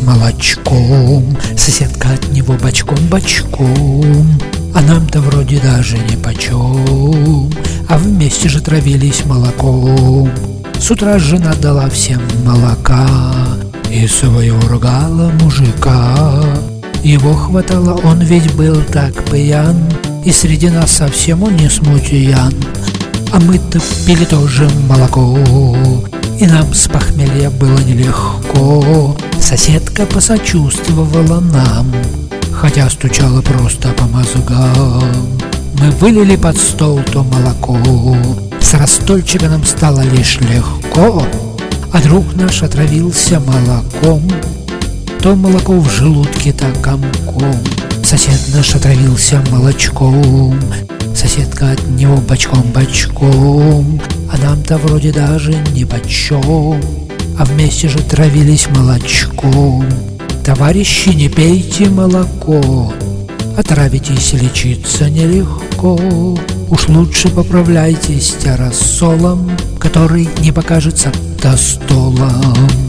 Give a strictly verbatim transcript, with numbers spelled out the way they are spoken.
молочком, соседка от него бочком-бочком. А нам-то вроде даже нипочем, а вместе же травились молоком. С утра жена дала всем молока и своего ругала мужика. Его хватало, он ведь был так пьян, и среди нас совсем он не смутьян. А мы-то пили тоже молоко, и нам с похмелья было нелегко. Соседка посочувствовала нам, хотя стучала просто по мозгам. Мы вылили под стол то молоко, с рассольчика нам стало лишь легко. А друг наш отравился молоком, то молоко в желудке так комком. Сосед наш отравился молочком, соседка от него бочком-бочком. А нам-то вроде даже нипочем, а вместе же травились молочком. Товарищи, не пейте молоко, отравитесь, лечиться нелегко. Уж лучше поправляйтесь террасолом, который не покажется до столом.